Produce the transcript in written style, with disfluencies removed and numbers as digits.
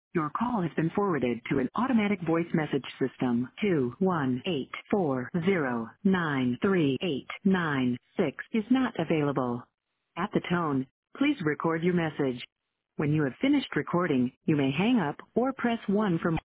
Your call has been forwarded to an automatic voice message system. 21840938996 is not available. At the tone, please record your message. When you have finished recording, you may hang up or press 1 for more.